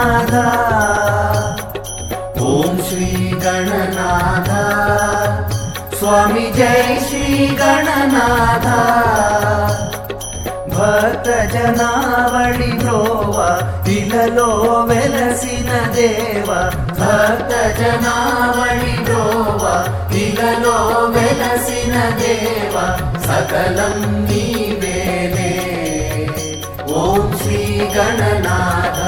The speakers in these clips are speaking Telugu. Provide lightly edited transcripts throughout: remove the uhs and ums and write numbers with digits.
गणनाथ ओम श्री गणनाथ स्वामी जय श्री गणनाथ भक्त जनावळि ब्रोव इలలో వెలసిన దేవ భక్త జనావళి బ్రోవ ఇలలో వెలసిన దేవ సకలం నీవేలే ఓం శ్రీ గణనాథ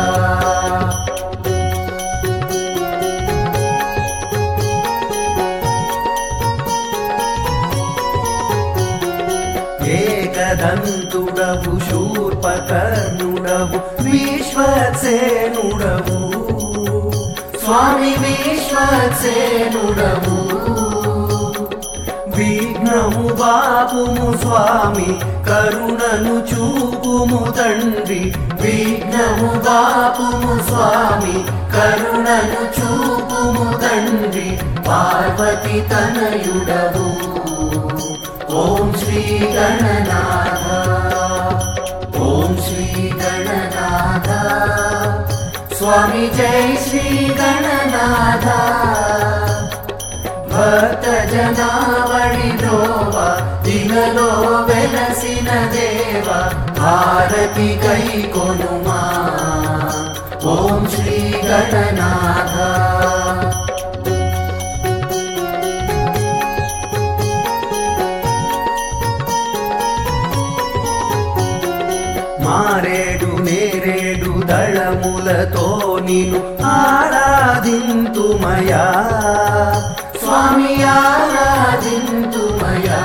ఏకదంతుడవు శూర్పకర్ణుడవు విశ్వక్సేనుడవు స్వామి విశ్వక్సేనుడవు విఘ్నము బాపుము స్వామి కరుణను చూపుము తండ్రి విఘ్నము బాపుము స్వామి కరుణను చూపుము తండ్రి పార్వతి తనయుడవు ओम श्री गणनाथ ओम श्री गणनाथ स्वामी जय श्री गणनाथ भक्त जनावळि ब्रोव इలలో వెలసిన దేవ భారతి కైకొనుమా ఓం శ్రీ గణనాథ మారేడు నేరేడు దళములతో నిన్ను ఆరాధింతుమయా స్వామి ఆరాధింతుమయా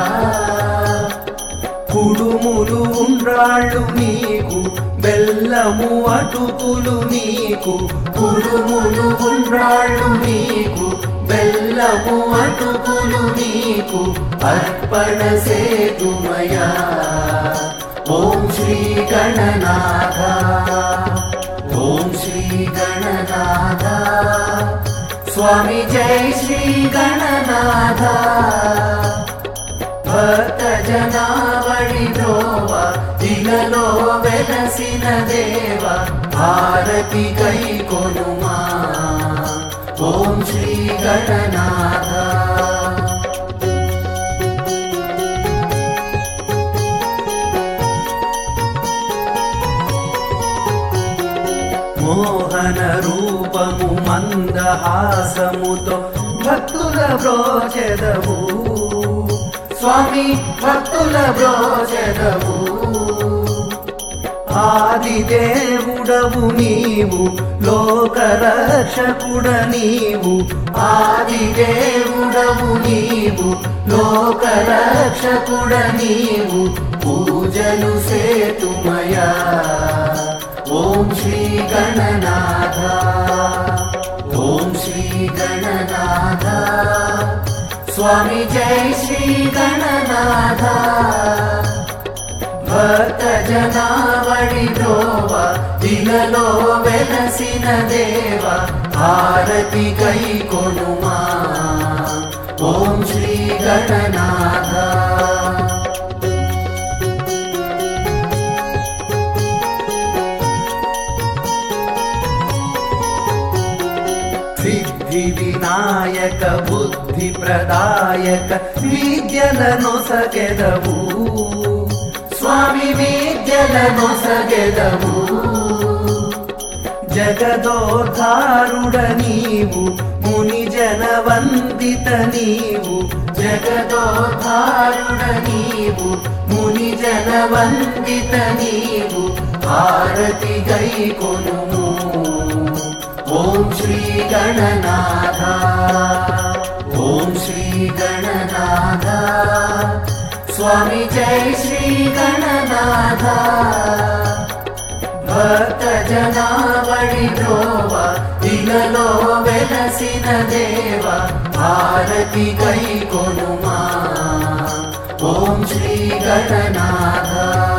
కుడుములు ఉండ్రాళ్ళు నీకు బెల్లము అటుకులు నీకు కుడుములు ఉండ్రాళ్ళు నీకు బెల్లము అటుకులు నీకు అర్పణ సేతుమయా ओम श्री गणनाथ ओम श्री गणनाथ स्वामी जय श्री गणनाथ भक्त जनावळि ब्रोव इలలో వెలసిన దేవ భారతి కైకొనుమా ఓం శ్రీ గణనాథ మోహన రూపము మందహాసముతో భక్తుల బ్రోచెదవు స్వామి భక్తుల బ్రోచెదవు ఆదిదేవుడవు నీవు లోకరక్షకుడ నీవు ఆదిదేవుడవు నీవు లోకరక్షకుడ నీవు పూజలు సేతుమయా ओम श्री गणनाथ ओम श्री गणनाथ स्वामी जय श्री गणनाथ भक्त जनावळि ब्रोव इలలో వెలసిన దేవ భారతి కైకొనుమా ఓం శ్రీ గణనాథ సిద్ధి వినాయక బుద్ధి ప్రదాయక విద్యలనొసగెదవు స్వామి విద్యలనొసగెదవు జగదోద్ధారుడ నీవు ముని జన వందిత నీవు జగదోద్ధారుడ నీవు ముని జన వందిత నీవు భారతి గైకొనుము ओम श्री गणनाथ ओम श्री गणनाथ स्वामी जय श्री गणनाथ भक्त जनावळि ब्रोव इలలో వెలసిన దేవ భారతి కైకొనుమా ఓం శ్రీ గణనాథ